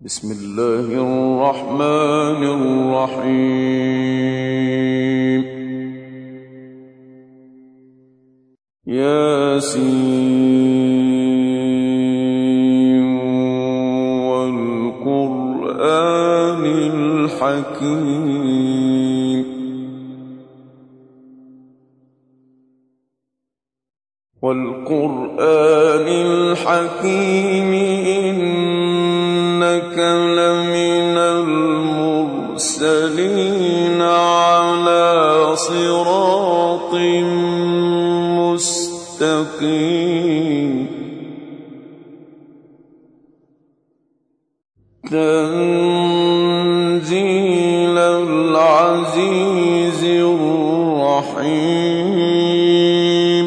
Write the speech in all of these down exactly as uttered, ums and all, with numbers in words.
بسم الله الرحمن الرحيم. ياسين والقرآن الحكيم والقرآن الحكيم إنك لمن المرسلين على صراط مستقيم تنزيل العزيز الرحيم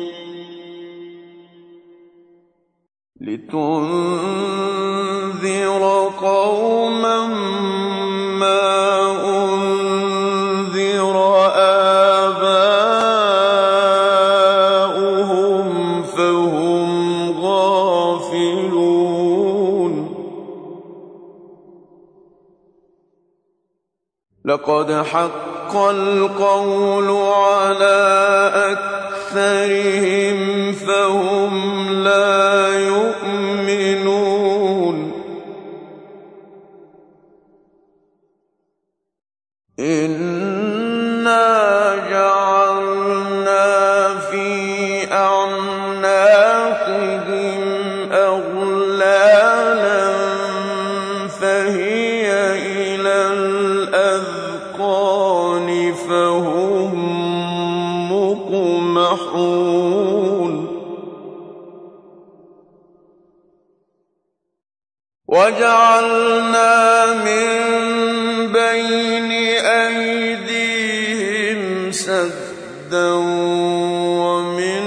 لتنذر قوما ما أنذر آباؤهم فهم غافلون لقد حق القول على أكثرهم فهم لا يؤمنون إنا جعلنا في أعناقهم أغلالا فهي إلى الأذقان فهم مقمحون وجعلنا من بين أيديهم سدا ومن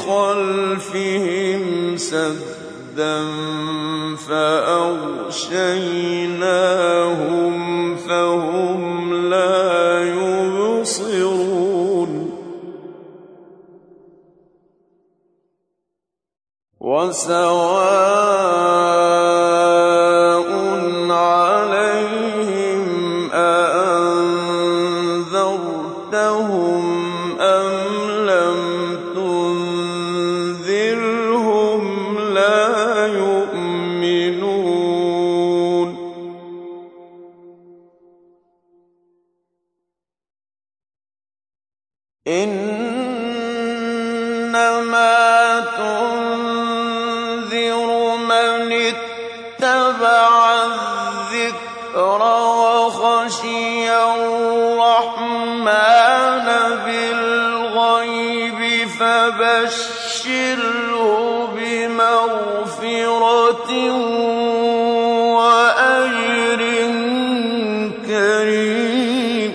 خلفهم سدا فأغشيناهم فهم لا يبصرون وسواء عليهم أأنذرتهم أم لم تنذرهم لا يؤمنون إنما تنذر من اتبع الذكر وخشي الرحمن بالغيب فبشره بمغفرة وأجر كريم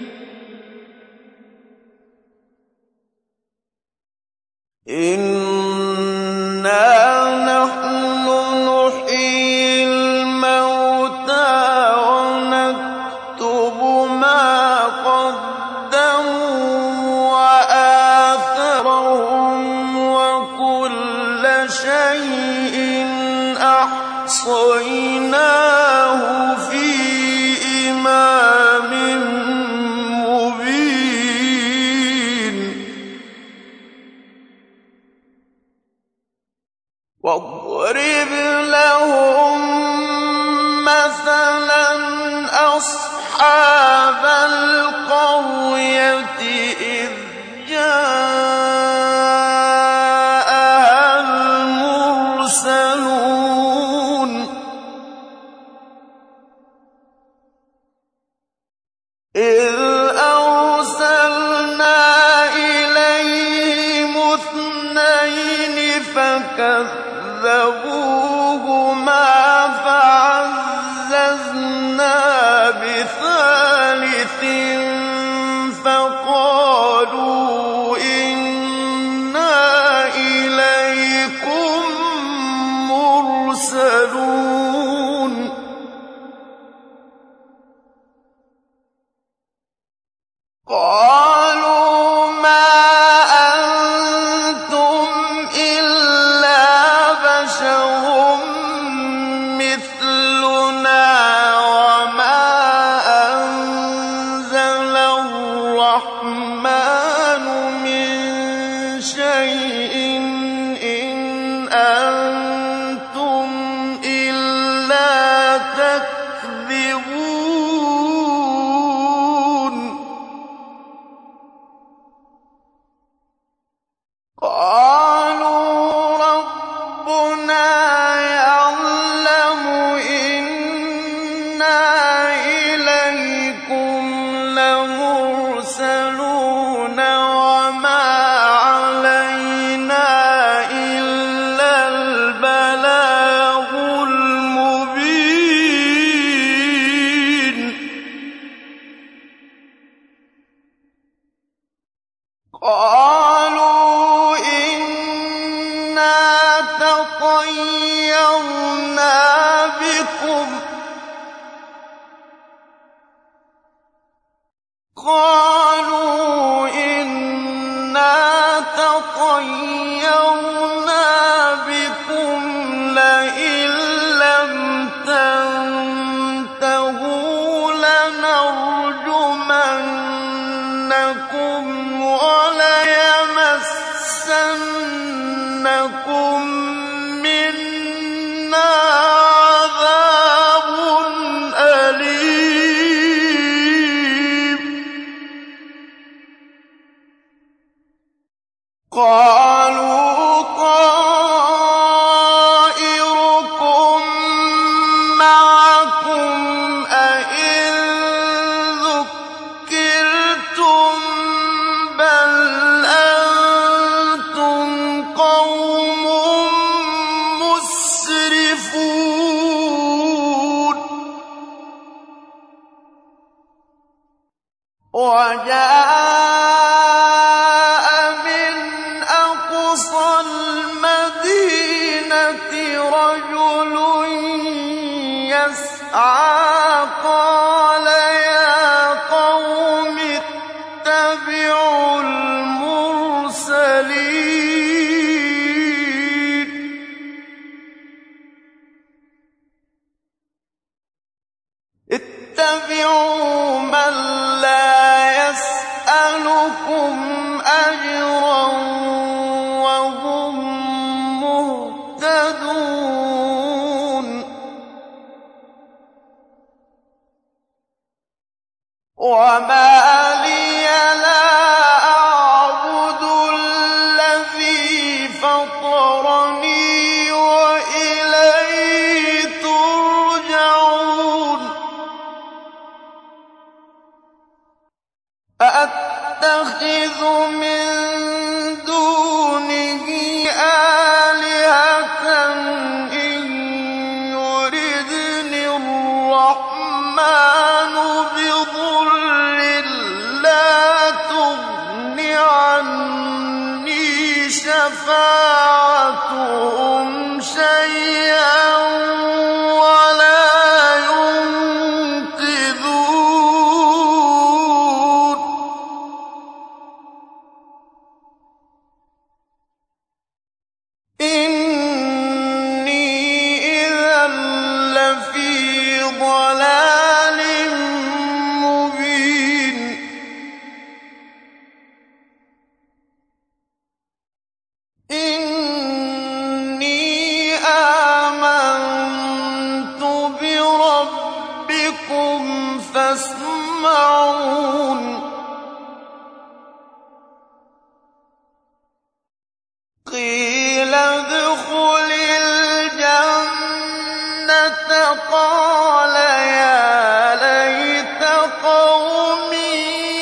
إنا نحن نحيي الموتى ونكتب ما قدموا وآثارهم وكل شيء أحصيناه في إمام مبين واضرب لهم مثلا أصحاب القرية إذ جاءها المرسلون إذ أرسلنا إليهم اثنين فكذبوهما فعززنا بثالث فقالوا قَالُوا إِنَّا تَطَيَّرْنَا بِكُمْ لَئِن لَّمْ تَنتَهُوا لَنَرْجُمَنَّكُمْ وَلَيَمَسَّنَّكُم مِّنَّا عَذَابٌ أَلِيمٌ قَالُوا طَائِرُكُم مَّعَكُمْ ۚ أَئِن ذُكِّرْتُم بَلْ أَنتُمْ قَوْمٌ مُّسْرِفُونَ وَجَاءَ مِنْ أَقْصَى الْمَدِينَةِ رَجُلٌ يَسْعَىٰ قَالَ يَا قَوْمِ اتَّبِعُوا الْمُرْسَلِينَ اتَّبِعُوا مَن لَّا يَسْأَلُكُمْ أَجْرًا وَهُم مُّهْتَدُونَ وَمَا لِيَ لَا أَعْبُدُ الَّذِي فَطَرَنِي وَإِلَيْهِ تُرْجَعُونَ أَأَتَّخِذُ مِن دُونِهِ آلِهَةً إِن يُرِدْنِ الرَّحْمَٰنُ بِضُرٍّ لَّا تُغْنِ عَنِّي شَفَاعَتُهُمْ شَيْئًا وَلَا يُنقِذُونِ إِنِّي إِذًا لَّفِي ضَلَالٍ مُّبِينٍ إِنِّي آمَنتُ بِرَبِّكُمْ فَاسْمَعُونِ قِيلَ ادْخُلِ الْجَنَّةَ قَالَ يَا لَيْتَ قَوْمِي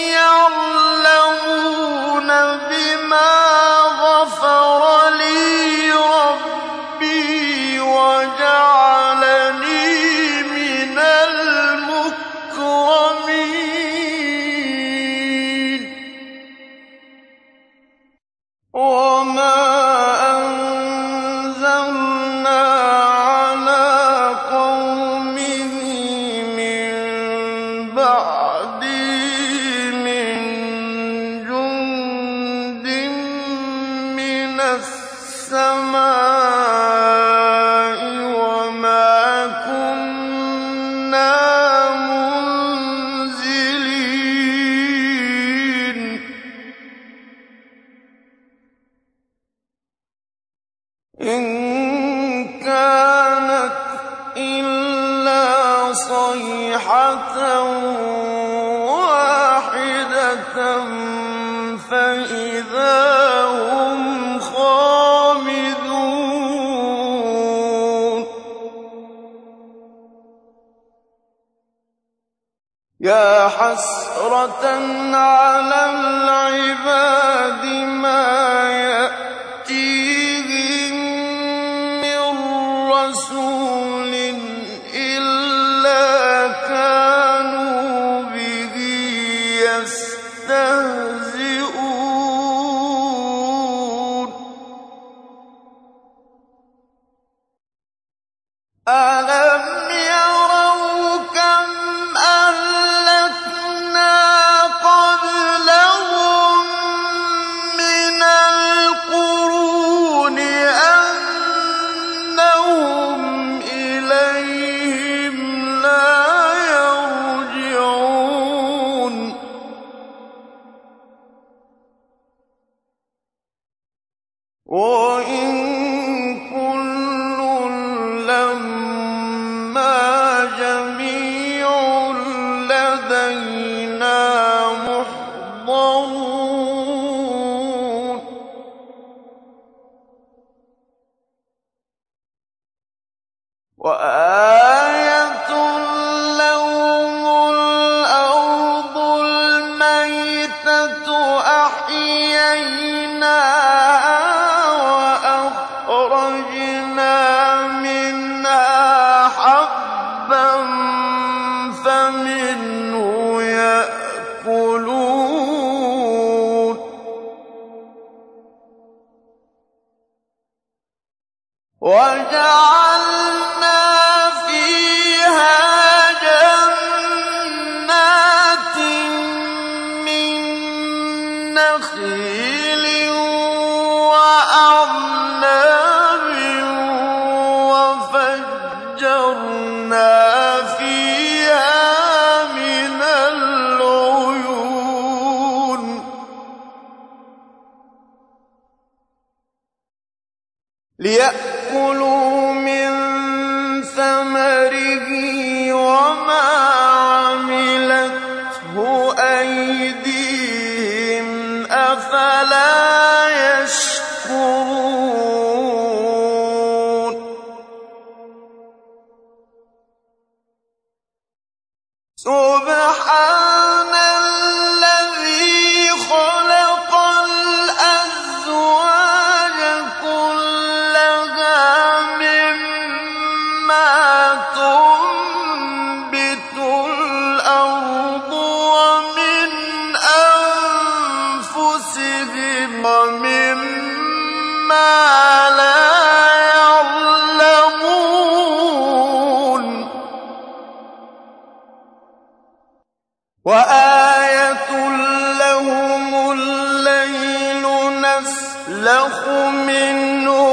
يَعْلَمُونَ بِمَا غَفَرَ لِي رَبِّي وَجَعَلَنِي مِنَ الْمُكْرَمِينَ وَمَا أَنزَلْنَا عَلَىٰ قَوْمِهِ مِن بَعْدِهِ مِن جُندٍ مِّنَ السَّمَاءِ وَمَا كُنَّا مُنزِلِينَ إِن كَانَتْ إِلَّا صَيْحَةً وَاحِدَةً فَإِذَا هُمْ خَامِدُونَ يَا حَسْرَةً عَلَى الْعِبَادِ مَا يَأْتِيهِم مِّن رَّسُولٍ إِلَّا كَانُوا بِهِ يَسْتَهْزِئُونَ أَلَمْ يَرَوْا كَمْ أَهْلَكْنَا فمنه يأكلون وجعلنا فيها جنات من نخيل وأعناب وفجرنا فيها من العيون ليأكلوا من ثمره وما عملته أيديهم أفلا يشكرون سبحان الذي خلق الأزواج كلها مما تنبت الأرض ومن أنفسهم ومما لا يعلمون وآية لهم الليل نسلخ منه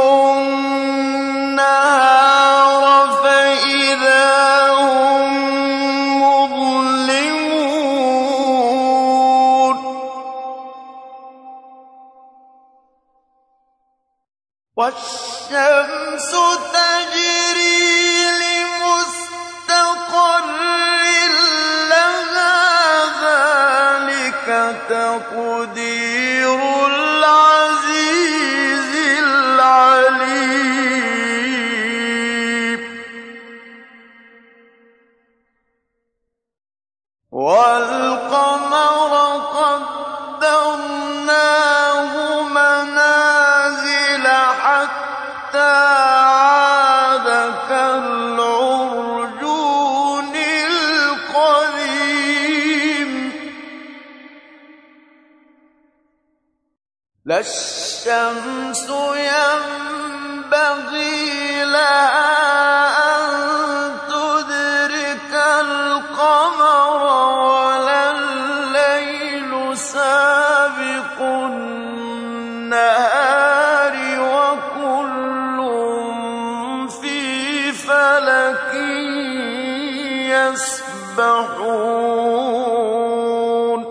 النهار فإذا هم مظلمون والشمس تجري لمستقر لها ذلك تقدير العزيز العليم والقمر قدرناه منازل حتى عاد كالعرجون القديم لا الشمس ينبغي لها أن تدرك القمر ولا الليل سابق النهار وكل في فلك يسبحون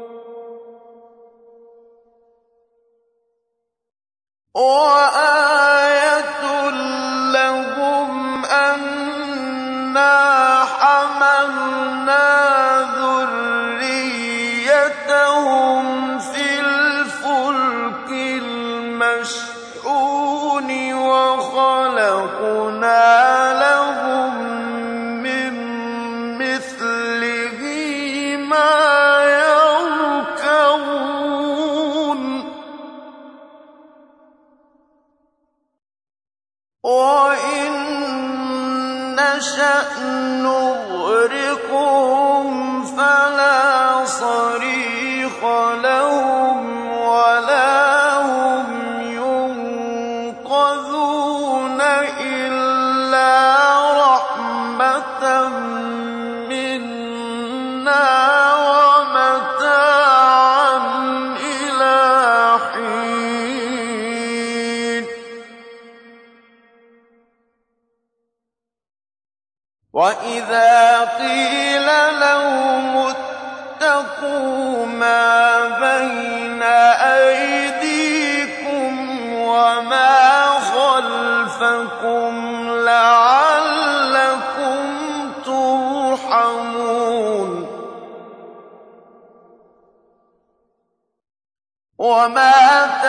وآية لهم أنا حملنا ذريتهم في الفلك المشحون وخلقنا لهم من مثله ما يركبون وإن نشأ نغرقهم فلا صريخ لهم ولا هم ينقذون إلا رحمة منا ومتاعا إلى حين وإذا قيل لهم اتقوا ما بين أيديكم وما خلفكم لعلكم ترحمون وما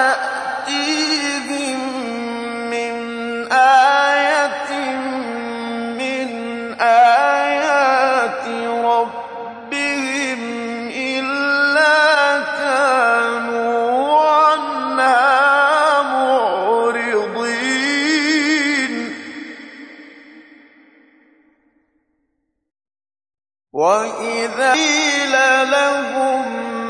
تأتيهم من آية من آيات ربهم إلا كانوا عنها معرضين وَإِذَا قِيلَ لَهُمْ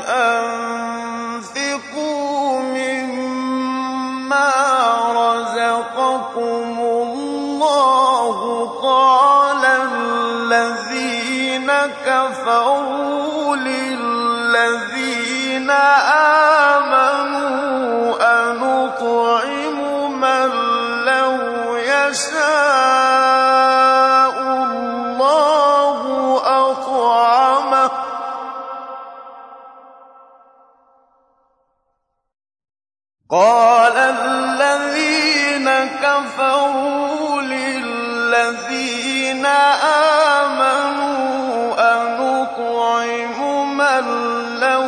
أَنفِقُوا مِمَّا رَزَقَكُمُ اللَّهُ قَالَ الَّذِينَ كَفَرُوا لِلَّذِينَ آمَنُوا أَنُطْعِمُ مَن لَّوْ يَشَاءُ اللَّهُ أَطْعَمَهُ قَالَ الَّذِينَ كَفَرُوا لِلَّذِينَ آمَنُوا أَنُطْعِمُ مَن لَّوْ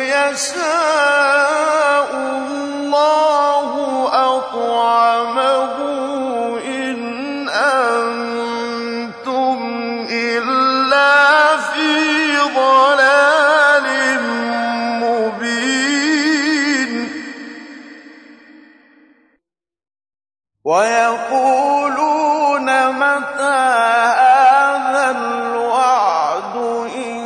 يَشَاءُ اللَّهُ أَطْعَمَهُ إِنْ أَنتُمْ إِلَّا فِي ضَلَالٍ مُّبِينٍ وَيَقُولُونَ مَتَىٰ هَٰذَا الْوَعْدُ إِن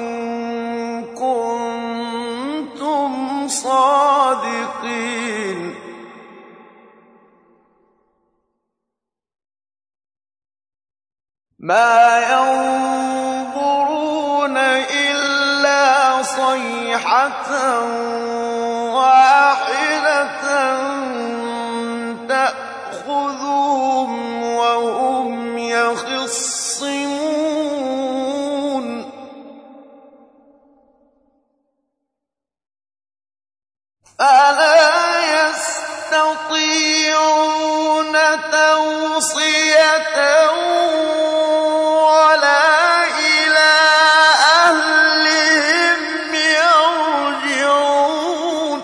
كُنتُمْ صَادِقِينَ مَا يَنظُرُونَ إِلَّا صَيْحَةً وَاحِدَةً تَأْخُذُهُمْ وَهُمْ يَخِصِّمُونَ فَلَا يَسْتَطِيعُونَ تَوْصِيَةً وَلَا إِلَىٰ أَهْلِهِمْ يَرْجِعُونَ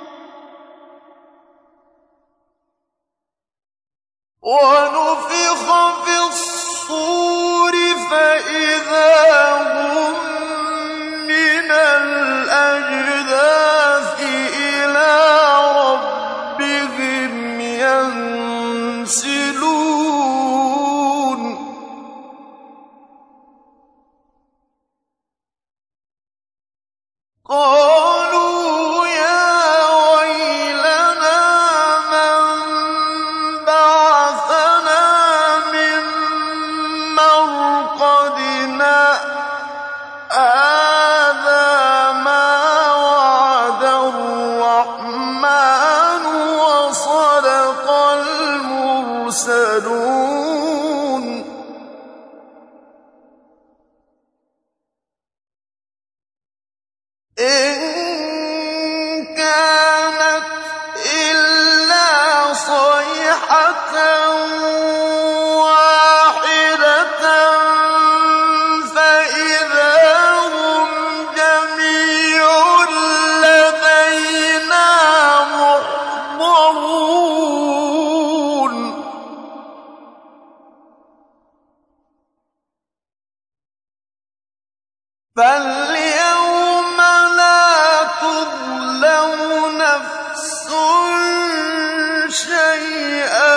وَنُفِخَ فِي الصُّورِ فَإِذَا هُم مِّنَ الْأَجْدَاثِ إِلَىٰ رَبِّهِمْ يَنسِلُونَ قَالُوا يَا وَيْلَنَا مَن بَعَثَنَا مِن مَّرْقَدِنَا هَٰذَا مَا وَعَدَ الرَّحْمَٰنُ وَصَدَقَ الْمُرْسَلُونَ إِن كَانَتْ إِلَّا صَيْحَةً وَاحِدَةً فَإِذَا هُمْ جَمِيعٌ لَّدَيْنَا مُحْضَرُونَ فَالْيَوْمَ لَا تُظْلَمُ نَفْسٌ شَيْئًا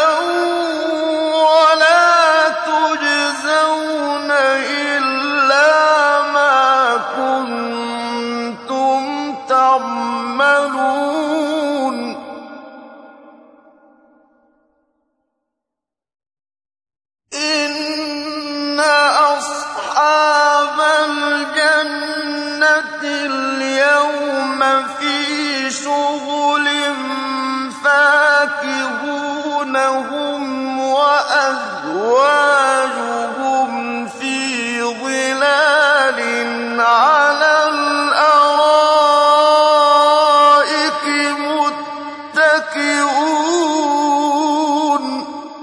وَلَا تُجْزَوْنَ إِلَّا مَا كُنتُمْ تَعْمَلُونَ إِنَّ أَصْحَابَ الْجَنَّةِ الْيَوْمَ فِي شُغُلٍ فَاكِهُونَ هُمْ وَأَزْوَاجُهُمْ فِي ظِلَالٍ عَلَى الْأَرَائِكِ مُتَّكِئُونَ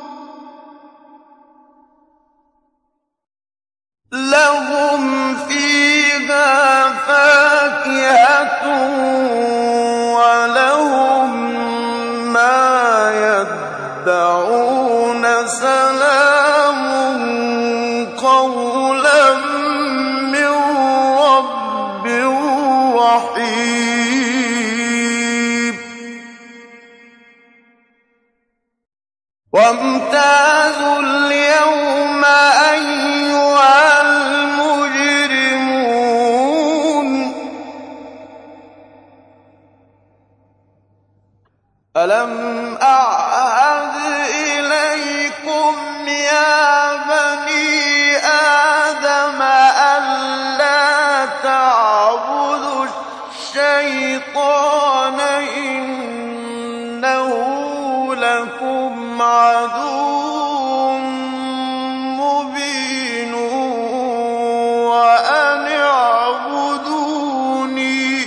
لَهُمْ فِيهَا فَاكِهَةٌ وَلَهُم مَّا يَدَّعُونَ سَلَامٌ قَوْلًا مِّن رَّبٍّ رَّحِيمٍ وَامْتَازُوا الْيَوْمَ أَيُّهَا الْمُجْرِمُونَ ألم أعهد إليكم يا بني آدم ألا تعبدوا الشيطان إنه لكم عدو مبين وأن اعبدوني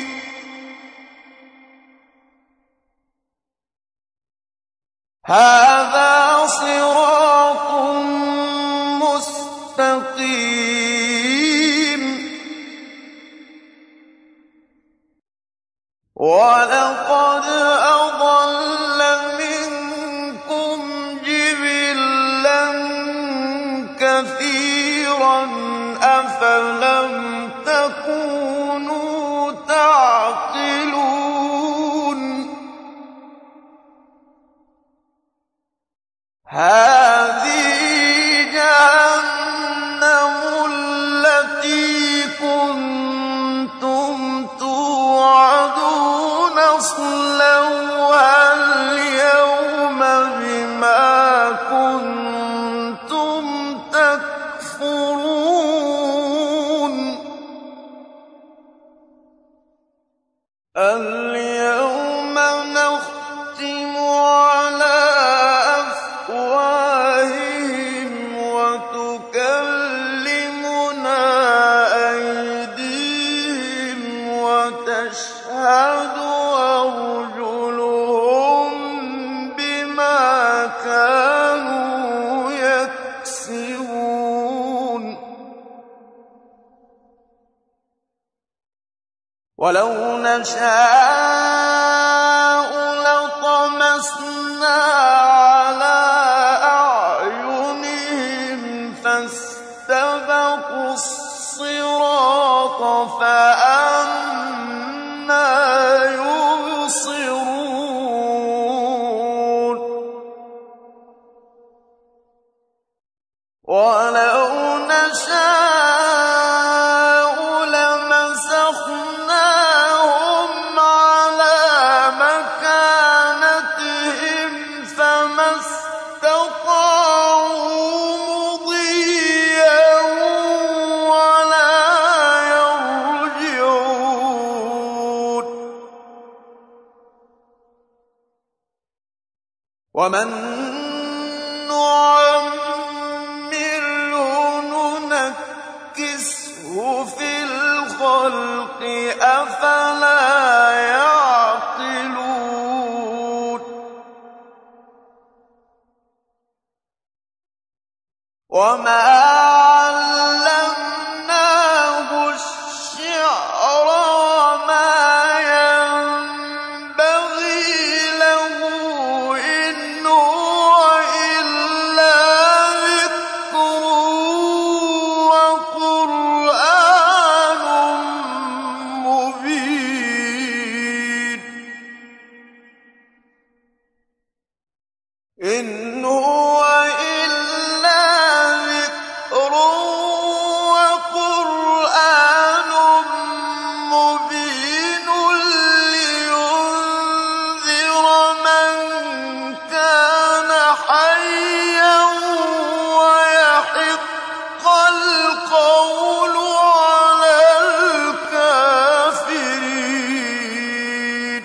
هذا صراط مستقيم ولقد أضل منكم جبلا كثيرا أفلم تكونوا تعقلون هذه جهنم التي كنتم توعدون اصلوها اليوم بما كنتم تكفرون اليوم نختم على أفواههم وتكلمنا أيديهم وتشهد أرجلهم بما كانوا يكسبون ولو نشاء لطمسنا على أعينهم فاستبقوا الصراط فأنى يبصرون ولو نشاء لمسخناهم على مكانتهم فما استطاعوا مضيا ولا يرجعون ومن نعمره ننكسه في الخلق أفلا يعقلون وما علمناه الشعر وما ينبغي له إن هو إلا ذكر وقرآن مبين إن هو إلا ذكر وقرآن مبين لينذر من كان حيا ويحق القول على الكافرين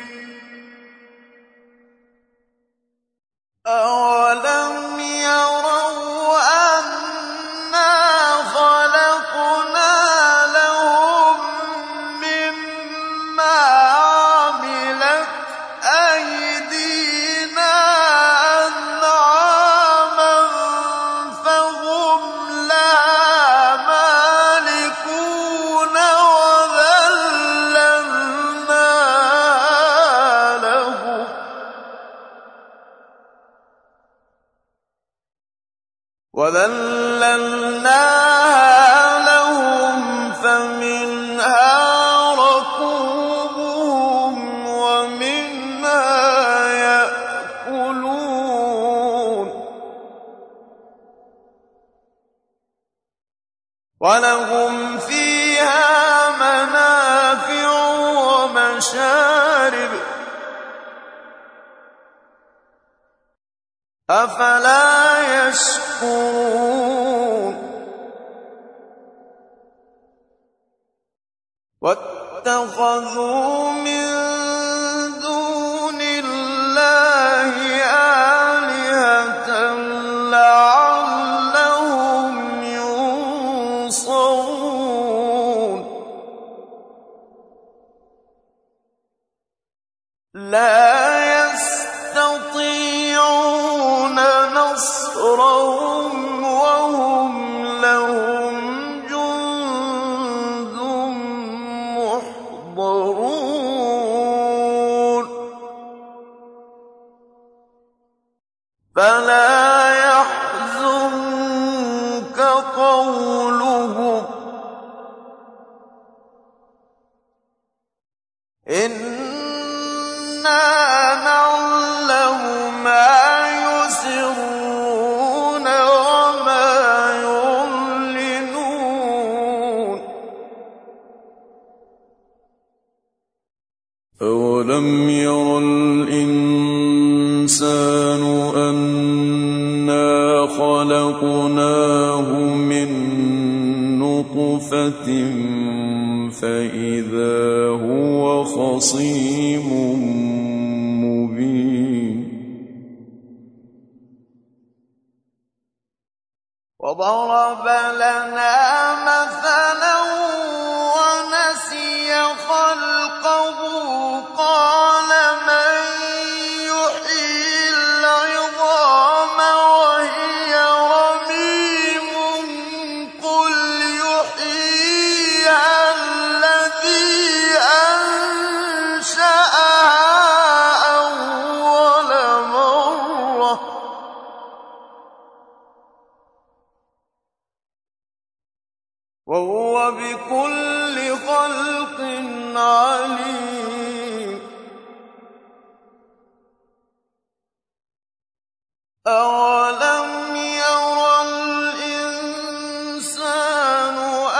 أولم يروا أنا خلقنا لهم مما عملت أيدينا أنعاما فهم لها مالكون وذللناها لهم وذللناها لهم فمنها ركوبهم ومنها يأكلون ولهم فيها منافع ومشارب أفلا يشكرون واتخذوا من دون الله آلهة لعلهم ينصرون لا يستطيعون نصرهم وهم لهم جند محضرون فلا يحزنك قولهم إنا نعلم ما يسرون وما يعلنون أولم ير الإنسان أنا خلقناه من نطفة فإذا هو خصيم مبين وضرب لنا مثلا ونسي خلقه قال من يحيي العظام وهي رميم قل يحييها الذي أنشأها أول مرة وهو بكل خلق عليم أولم ير الإنسان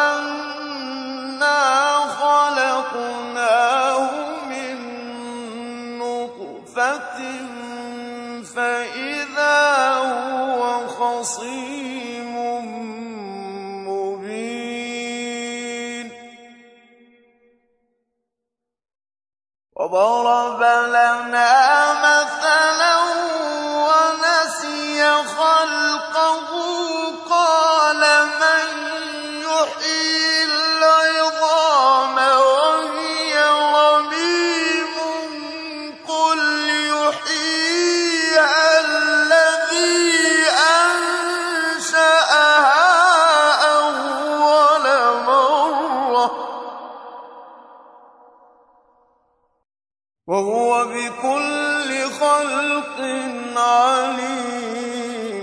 أنا خلقناه من نطفة فإذا هو خصيم مبين وضرب لنا مثلا ونسي خلقه قال من يحيي العظام وهي رميم قل يحييها الذي أنشأها أول مرة وهو بكل خلق عليم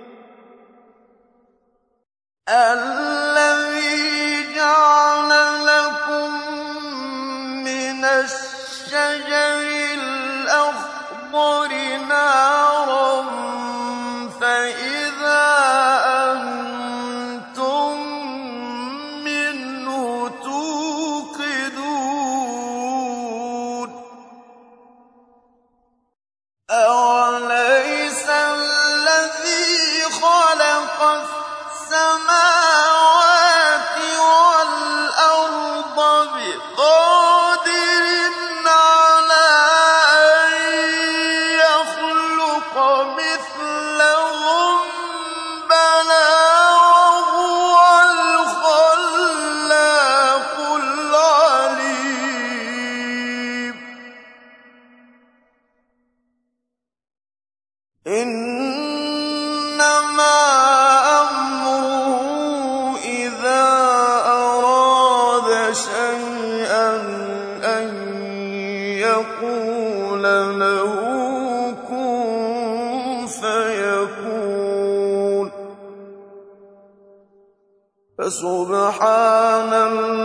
الذي جعل لكم من الشجر الأخضر نارا فإذا أنتم منه توقدون أوليس الذي خلق السماوات والأرض بقادر على أن يخلق مثلهم بلى وهو الخلاق العليم إنما أمره إذا أراد شيئا أن يقول له كن فيكون فسبحان